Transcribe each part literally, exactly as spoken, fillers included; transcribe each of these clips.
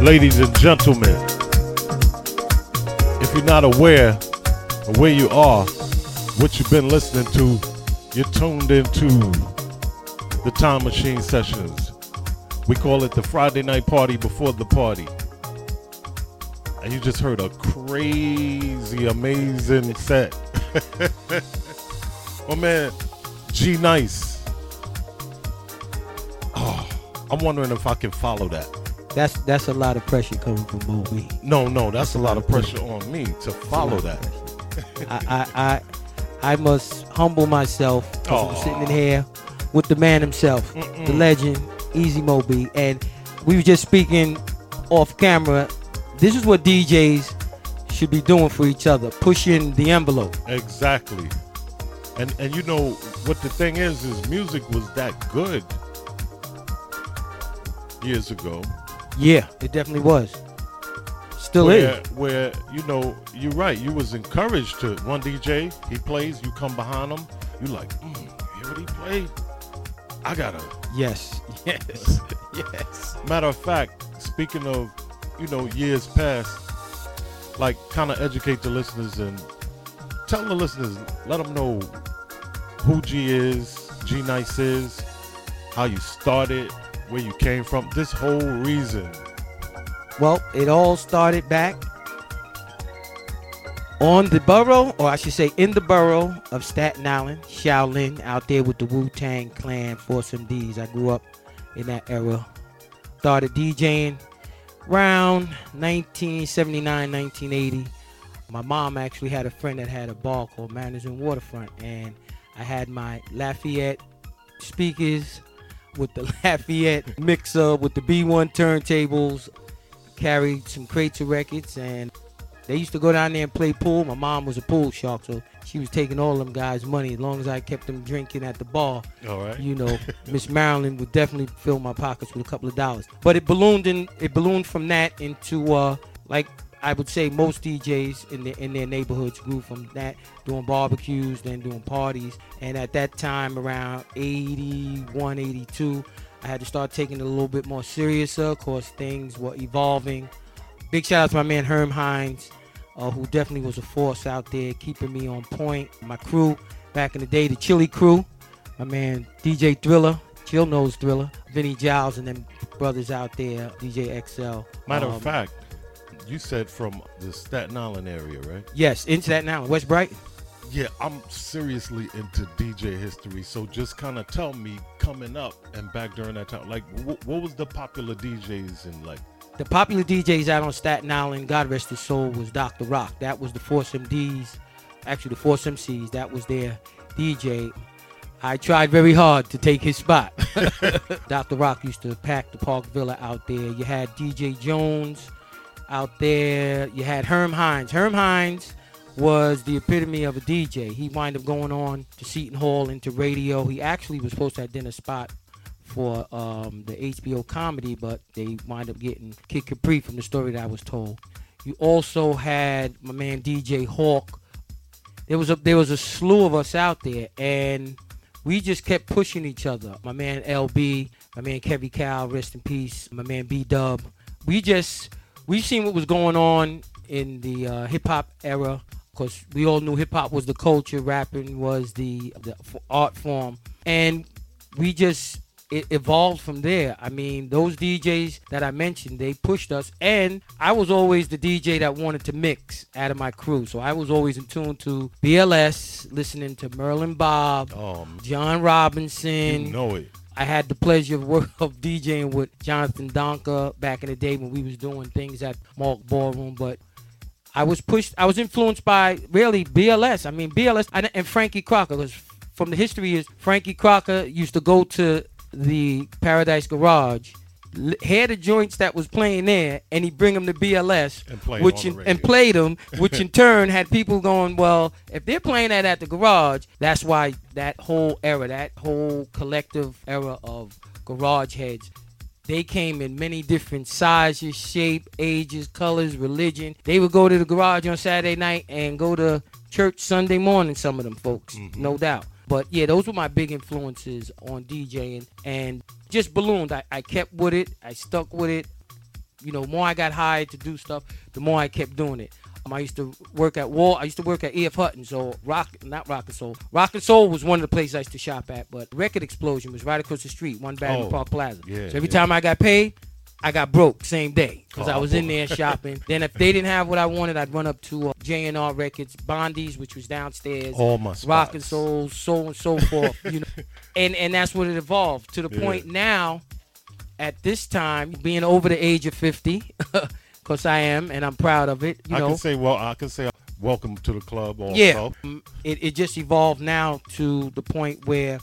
Ladies and gentlemen, if you're not aware of where you are, what you've been listening to, you're tuned into the Time Machine Sessions. We call it the Friday night party before the party. And you just heard a crazy, amazing set. Oh man, G Nice. Oh, I'm wondering if I can follow that. That's that's a lot of pressure coming from Moby. No, no, that's, that's a, a lot, lot of pressure, pressure on me to follow that. I, I, I I must humble myself because I'm sitting in here with the man himself, Mm-mm. the legend, Easy Moby, and we were just speaking off camera. This is what D Js should be doing for each other, pushing the envelope. Exactly. And and you know what the thing is, is music was that good years ago. Yeah, it definitely was. Still where, is. Where, you know, you're right. You was encouraged to, one D J, he plays, you come behind him. You like, mm, hear what he played? I gotta. Yes, yes, yes. Matter of fact, speaking of, you know, years past, like kind of educate the listeners and tell the listeners, let them know who G is, G Nice is, how you started, where you came from, this whole reason. Well, it all started back on the borough, or I should say in the borough of Staten Island, Shaolin, out there with the Wu-Tang Clan, Force M Ds. I grew up in that era. Started DJing around nineteen seventy-nine, nineteen eighty. My mom actually had a friend that had a bar called Manners and Waterfront, and I had my Lafayette speakers with the Lafayette mixer with the B one turntables, carried some crates of records, and they used to go down there and play pool. My mom was a pool shark, so she was taking all them guys' money as long as I kept them drinking at the bar. All right. You know, Miss Marilyn would definitely fill my pockets with a couple of dollars. But it ballooned in, it ballooned from that into uh, like I would say most D Js in their in their neighborhoods grew from that, doing barbecues, then doing parties. And at that time, around eighty-one, eighty-two, I had to start taking it a little bit more serious, of course, things were evolving. Big shout out to my man Herm Hines, uh, who definitely was a force out there, keeping me on point. My crew back in the day, the Chili Crew, my man D J Thriller, Chill Nose Thriller, Vinny Giles, and them brothers out there, D J X L. Matter um, of fact, you said from the Staten Island area, right? Yes, in Staten Island, West Brighton. Yeah, I'm seriously into D J history, so just kind of tell me coming up and back during that time, like wh- what was the popular D Js and like? The popular D Js out on Staten Island, God rest his soul, was Doctor Rock. That was the Force M Ds, actually the Force M Cs. That was their D J. I tried very hard to take his spot. Doctor Rock used to pack the Park Villa out there. You had D J Jones out there. You had Herm Hines. Herm Hines was the epitome of a D J. He wound up going on to Seton Hall, into radio. He actually was supposed to have done a spot for um, the H B O comedy, but they wind up getting Kid Capri from the story that I was told. You also had my man D J Hawk. There was a there was a slew of us out there, and we just kept pushing each other. My man L B, my man Kevy Cal, rest in peace. My man B Dub. We just we seen what was going on in the uh, hip hop era. Because we all knew hip-hop was the culture, rapping was the, the art form. And we just, it evolved from there. I mean, those D Js that I mentioned, they pushed us. And I was always the D J that wanted to mix out of my crew. So I was always in tune to B L S, listening to Merlin Bob, um, John Robinson. You know it. I had the pleasure of work of DJing with Jonathan Donker back in the day when we was doing things at Mark Ballroom. But I was pushed, I was influenced by really B L S. I mean, B L S and Frankie Crocker, because from the history is Frankie Crocker used to go to the Paradise Garage, hear the joints that was playing there, and he'd bring them to B L S, and, play which in, and played them, which in turn had people going, well, if they're playing that at the garage, that's why that whole era, that whole collective era of garage heads, they came in many different sizes, shape, ages, colors, religion. They would go to the garage on Saturday night and go to church Sunday morning, some of them folks, mm-hmm. no doubt. But yeah, those were my big influences on DJing, and just ballooned. I, I kept with it. I stuck with it. You know, more I got hired to do stuff, the more I kept doing it. Um, I used to work at Wall. I used to work at E F Hutton. So Rock, not Rock and Soul. Rock and Soul was one of the places I used to shop at. But Record Explosion was right across the street, one Batman Oh, Park Plaza. yeah, so every yeah. time I got paid, I got broke same day because Oh, I was boy. in there shopping. Then if they didn't have what I wanted, I'd run up to uh, J and R Records, Bondi's, which was downstairs. All my spots. Rock and Soul, so and so forth. You know, and and that's what it evolved to the Yeah. point now. At this time, being over the age of fifty, because I am, and I'm proud of it. You I know, can say, well, I can say, welcome to the club. Also. yeah, um, it it just evolved now to the point where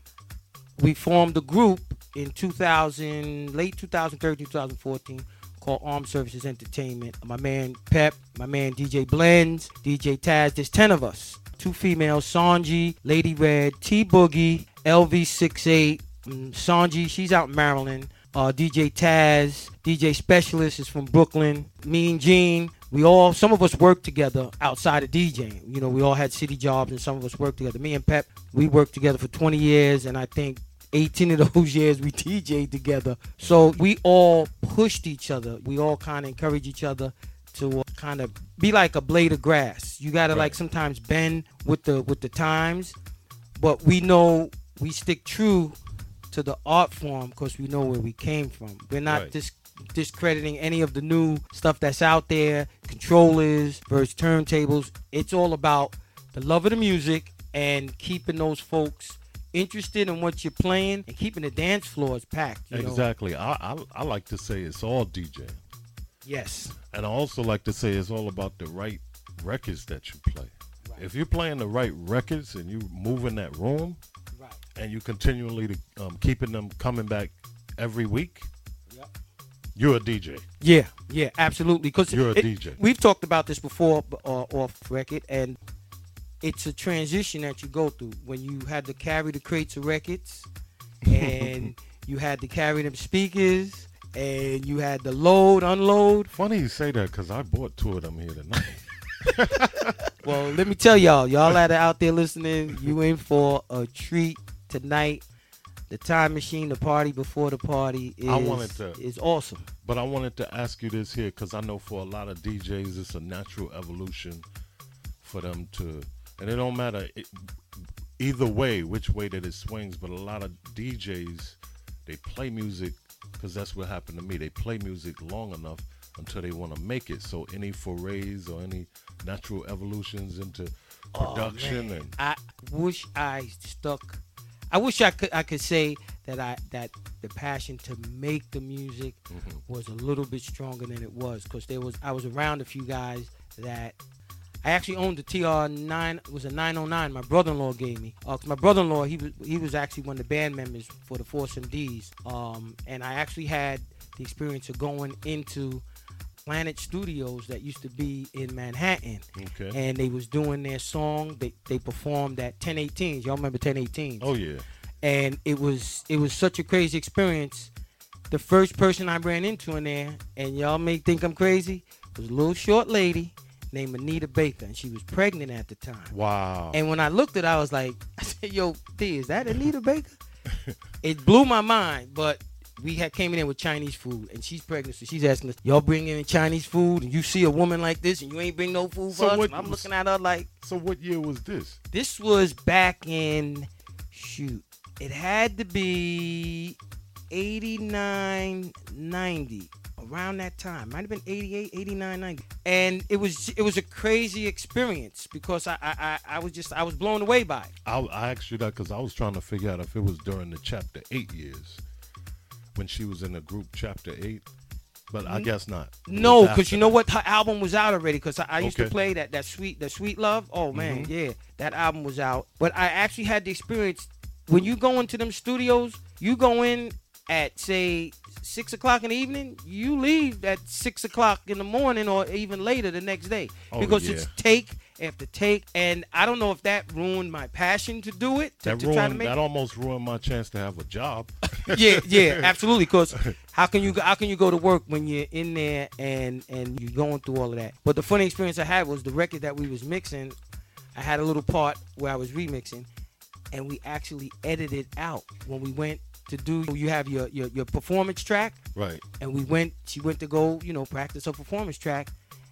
we formed a group in two thousand, late twenty thirteen, twenty fourteen, called Armed Services Entertainment. My man Pep, my man D J Blends, D J Taz. There's ten of us. Two females, Sanji, Lady Red, T Boogie, L V sixty-eight. Um, Sanji, she's out in Maryland. Uh, D J Taz, D J Specialist is from Brooklyn. Mean Gene. We all, some of us worked together outside of DJing. You know, we all had city jobs, and some of us worked together. Me and Pep, we worked together for twenty years, and I think eighteen of those years we D J'd together. So we all pushed each other. We all kind of encouraged each other to uh, kind of be like a blade of grass. You got to Right. like sometimes bend with the with the times, but we know we stick true to the art form because we know where we came from. We're not Right. dis- discrediting any of the new stuff that's out there, controllers versus turntables. It's all about the love of the music and keeping those folks interested in what you're playing and keeping the dance floors packed. You know? Exactly. I, I I like to say it's all DJing. Yes. And I also like to say it's all about the right records that you play. Right. If you're playing the right records and you move in that room Right. and you continually um, keeping them coming back every week, Yep. you're a D J. Yeah, yeah, absolutely. Because You're a D J. We've talked about this before uh, off record, and it's a transition that you go through when you had to carry the crates of records, and you had to carry them speakers, and you had to load, unload. Funny you say that because I bought two of them here tonight. Well, let me tell y'all, y'all that are out there listening, you in for a treat tonight. The Time Machine, the party before the party is, I wanted to- is awesome. But I wanted to ask you this here because I know for a lot of D Js it's a natural evolution for them to, and it don't matter it, either way, which way that it swings, but a lot of D Js, they play music because that's what happened to me. They play music long enough until they want to make it. So any forays or any natural evolutions into production Oh, man. and I wish I stuck. I wish I could. I could say that I that the passion to make the music Mhm. was a little bit stronger than it was because there was. I was around a few guys that I actually owned the T R nine. It was a nine oh nine. My brother-in-law gave me. Uh, 'cause my brother-in-law he was he was actually one of the band members for the Foursome D's. Um, and I actually had the experience of going into Planet Studios that used to be in Manhattan. okay. And they was doing their song. They they performed at ten eighteens. Y'all remember ten eighteens? Oh yeah. And it was it was such a crazy experience. The first person I ran into in there, and y'all may think I'm crazy, was a little short lady named Anita Baker, and she was pregnant at the time. Wow. And when I looked at her, I was like, I said, "Yo, D, is that Anita Baker?" It blew my mind, but we had came in there with Chinese food, and she's pregnant, so she's asking us, "Y'all bring in Chinese food, and you see a woman like this, and you ain't bring no food So for us?" what And I'm was- looking at her like, So what year was this? this was back in, shoot, it had to be eighty-nine, ninety, around that time. Might have been eighty-eight, eighty-nine, ninety. And it was it was a crazy experience because I I, I, I was just I was blown away by it. I, I asked you that because I was trying to figure out if it was during the chapter eight years when she was in the group chapter eight, but I guess not. It No, was because after you know that. what, her album was out already. Because I, I used to Okay. play that that sweet that sweet love. Oh man, Mhm. yeah, that album was out. But I actually had the experience when you go into them studios. You go in at say six o'clock in the evening. You leave at six o'clock in the morning, or even later the next day, Oh, because yeah. it's take after take. And I don't know if that ruined my passion to do it. To, That to try to ruined. make That almost ruined my chance to have a job. yeah, yeah, absolutely. Because how can you how can you go to work when you're in there and and you're going through all of that? But the funny experience I had was the record that we was mixing. I had a little part where I was remixing, and we actually edited out when we went to do. You have your, your your performance track, Right. and we went. She went to go, you know, practice her performance track,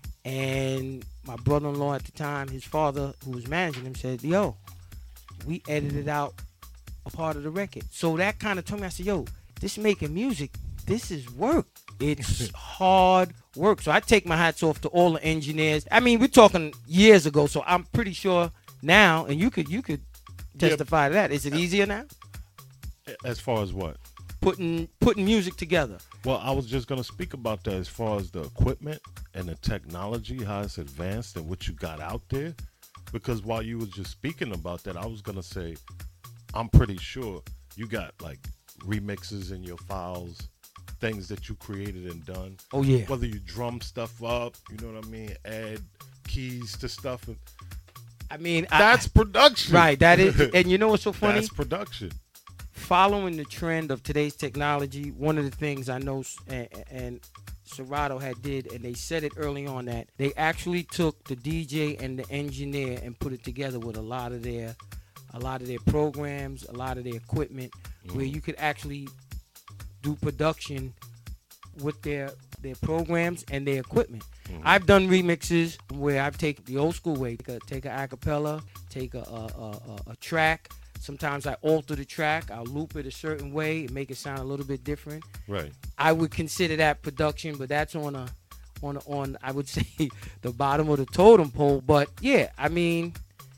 and my brother-in-law at the time, his father, who was managing him, said, "Yo, we edited out a part of the record." So that kind of told me, I said, "Yo, this making music, this is work. It's hard work." So I take my hats off to all the engineers. I mean, we're talking years ago, so I'm pretty sure now, and you could you could testify to that. Is it easier now? As far as what? Putting putting music together. Well, I was just going to speak about that as far as the equipment and the technology, how it's advanced and what you got out there. Because while you were just speaking about that, I was going to say, I'm pretty sure you got like remixes in your files, things that you created and done. Oh, yeah. Whether you drum stuff up, you know what I mean, add keys to stuff. And I mean, that's I, production. Right. That is. And you know what's so funny? That's production. Following the trend of today's technology, one of the things I know, and, and Serato had did, and they said it early on, that they actually took the D J and the engineer and put it together with a lot of their, a lot of their programs, a lot of their equipment, mm. where you could actually do production with their their programs and their equipment. Mm-hmm. I've done remixes where I've taken the old school way, take a, take a acapella, take a a, a a track. Sometimes I alter the track. I'll loop it a certain way and make it sound a little bit different. Right. I would consider that production, but that's on a, on a, on I would say the bottom of the totem pole. But yeah, I mean,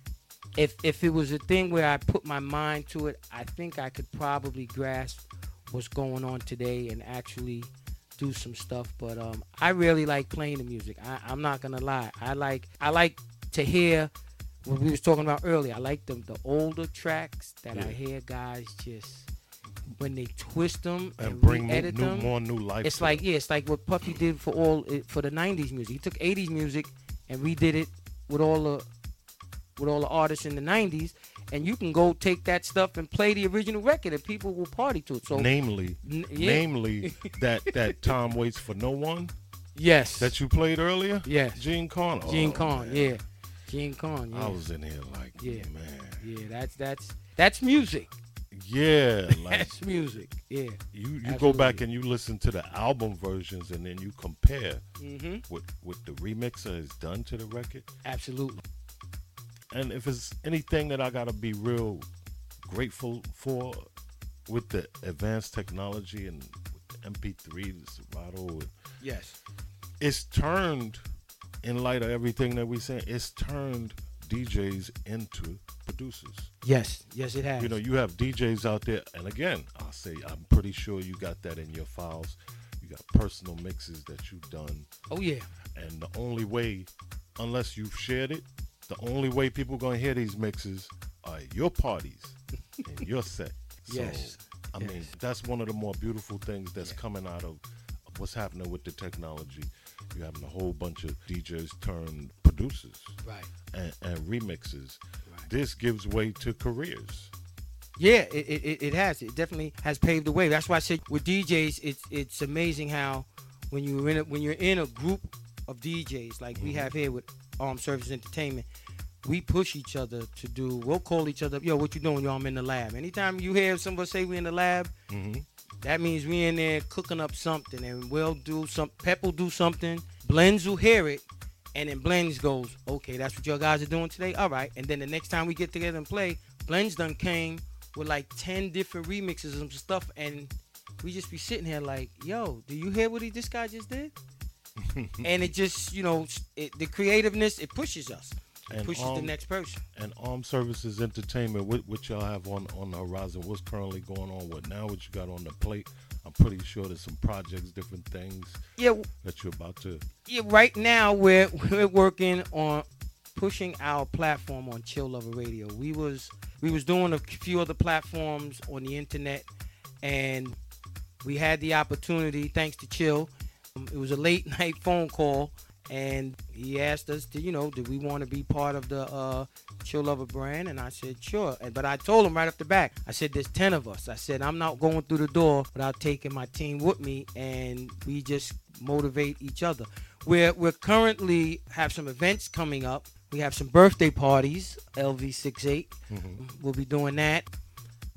if if it was a thing where I put my mind to it, I think I could probably grasp what's going on today and actually do some stuff. But um, I really like playing the music. I, I'm not gonna lie. I like I like to hear. What we was talking about earlier, I like the the older tracks that yeah. I hear guys just when they twist them and, and bring edit new, them. more new life. It's like them. yeah, it's like what Puffy did for all for the nineties music. He took eighties music and redid it with all the with all the artists in the nineties. And you can go take that stuff and play the original record, and people will party to it. So, namely, n- yeah. namely that that Time Waits for No One. Yes. That you played earlier. Yes. Gene Carn. Gene oh, Carn. Man. Yeah. Gene Carn. Yeah. I was in here like, yeah, man. Yeah, that's that's that's music. Yeah, like that's music. Yeah. You you Absolutely. go back and you listen to the album versions, and then you compare mm-hmm. what what the remixer has done to the record. Absolutely. And if it's anything that I gotta be real grateful for with the advanced technology and with the M P three, the Serato, yes, it's turned, in light of everything that we saying, it's turned D Js into producers. Yes, yes, it has. You know, you have D Js out there, and again, I'll say, I'm pretty sure you got that in your files. You got personal mixes that you've done. Oh yeah. And the only way, unless you've shared it, the only way people gonna hear these mixes are at your parties and your set. So, yes. I yes. mean, that's one of the more beautiful things that's yeah. coming out of, of what's happening with the technology. You're having a whole bunch of D Js turn producers, right, and, and remixes. Right. This gives way to careers. Yeah, it, it it has. It definitely has paved the way. That's why I said with D Js, it's it's amazing how when you're in a, when you're in a group of D Js like mm-hmm. we have here with Armed Services Entertainment, we push each other to do. We'll call each other, yo, what you doing? Yo, I'm in the lab. Anytime you hear somebody say we in the lab, mm-hmm. that means we in there cooking up something, and we'll do some. Pep will do something. Blends will hear it, and then Blends goes, okay, that's what your guys are doing today. All right, and then the next time we get together and play, Blends done came with like ten different remixes and stuff, and we just be sitting here like, yo, do you hear what he, this guy just did? And it just, you know, it, the creativeness, it pushes us. It and pushes armed, the next person. And Armed Services Entertainment, what, what y'all have on, on the horizon? What's currently going on? What now? What you got on the plate? I'm pretty sure there's some projects, different things yeah, that you're about to. Yeah, right now we're we're working on pushing our platform on Chill Lover Radio. We was we was doing a few other platforms on the internet, and we had the opportunity, thanks to Chill. Um, it was a late night phone call, and he asked us to, you know, did we want to be part of the uh, Chill Lover brand? And I said, sure. And, but I told him right off the back, I said, there's ten of us. I said, I'm not going through the door without taking my team with me, and we just motivate each other. We're, we're currently have some events coming up. We have some birthday parties, L V sixty-eight. Mm-hmm. We'll be doing that.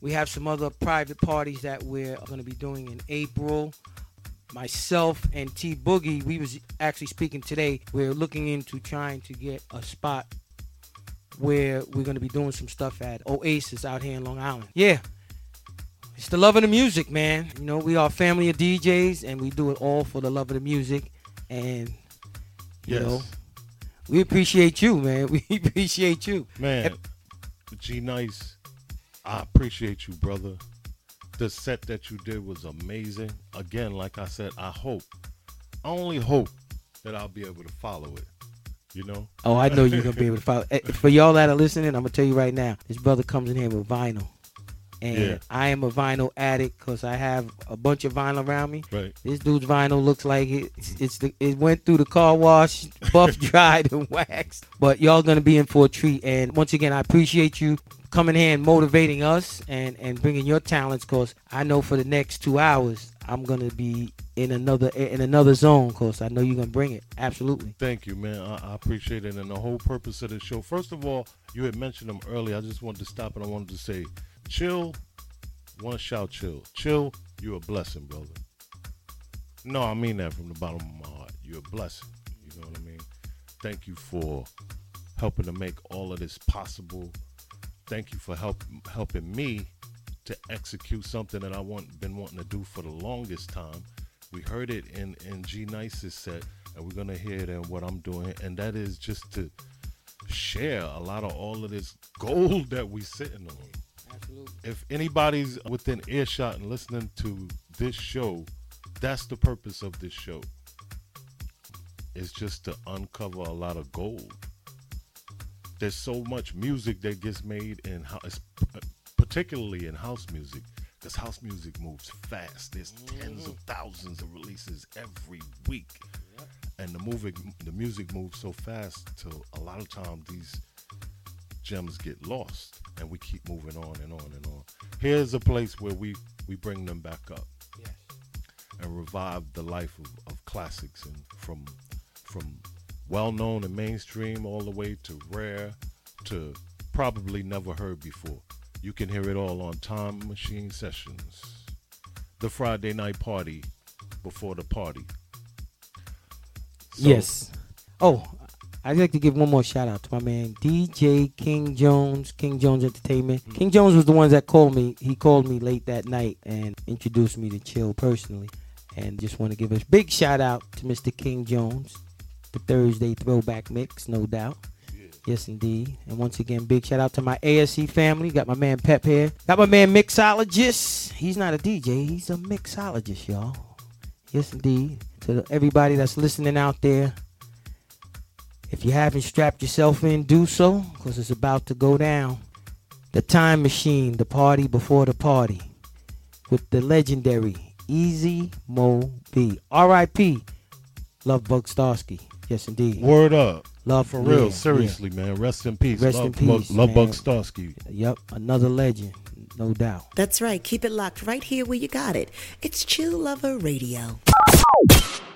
We have some other private parties that we're going to be doing in April. Myself and T Boogie, we was actually speaking today. We're looking into trying to get a spot where we're going to be doing some stuff at Oasis out here in Long Island. Yeah. It's the love of the music, man. You know, we are a family of D Js, and we do it all for the love of the music. And, you yes. know, we appreciate you, man. We appreciate you. Man, G Nice, I appreciate you, brother. The set that you did was amazing. Again, like I said, I hope, I only hope that I'll be able to follow it, you know? Oh, I know you're going to be able to follow. For y'all that are listening, I'm going to tell you right now, this brother comes in here with vinyl. And yeah. I am a vinyl addict because I have a bunch of vinyl around me. Right. This dude's vinyl looks like it, it's, it's the, it went through the car wash, buff, dried, and waxed. But y'all going to be in for a treat. And once again, I appreciate you coming here and motivating us and, and bringing your talents, because I know for the next two hours, I'm going to be in another in another zone, because I know you're going to bring it. Absolutely. Thank you, man. I, I appreciate it. And the whole purpose of the show, first of all, you had mentioned them earlier. I just wanted to stop and I wanted to say, Chill, one shout Chill. Chill, you're a blessing, brother. No, I mean that from the bottom of my heart. You're a blessing. You know what I mean? Thank you for helping to make all of this possible. Thank you for help, helping me to execute something that I want been wanting to do for the longest time. We heard it in, in G Nice's set, and we're going to hear it in what I'm doing, and that is just to share a lot of all of this gold that we sitting on. Absolutely. If anybody's within earshot and listening to this show, that's the purpose of this show. It's just to uncover a lot of gold. There's so much music that gets made in house, particularly in house music, because house music moves fast. There's mm. tens of thousands of releases every week, yep. and the music, the music moves so fast till a lot of times these gems get lost, and we keep moving on and on and on. Here's a place where we we bring them back up, yes. and revive the life of, of classics, and from from well-known and mainstream all the way to rare to probably never heard before. You can hear it all on Time Machine Sessions, the Friday night party before the party. So, yes. Oh, I'd like to give one more shout out to my man D J King Jones, King Jones Entertainment. Mm-hmm. King Jones was the one that called me. He called me late that night and introduced me to Chill personally. And just want to give a big shout out to Mister King Jones. The Thursday throwback mix, no doubt. Yeah. Yes, indeed. And once again, big shout out to my A S C family. Got my man Pep here. Got my man Mixologist. He's not a D J. He's a mixologist, y'all. Yes, indeed. To everybody that's listening out there, if you haven't strapped yourself in, do so, because it's about to go down. The Time Machine, the party before the party, with the legendary Easy Mo B. R I P Love Bug Starsky. Yes, indeed. Word up. Love for real. Yeah, Seriously, yeah. man. Rest in peace. Rest Love, in peace. Love man. Bug Starsky. Yep, another legend, no doubt. That's right. Keep it locked right here where you got it. It's Chill Lover Radio.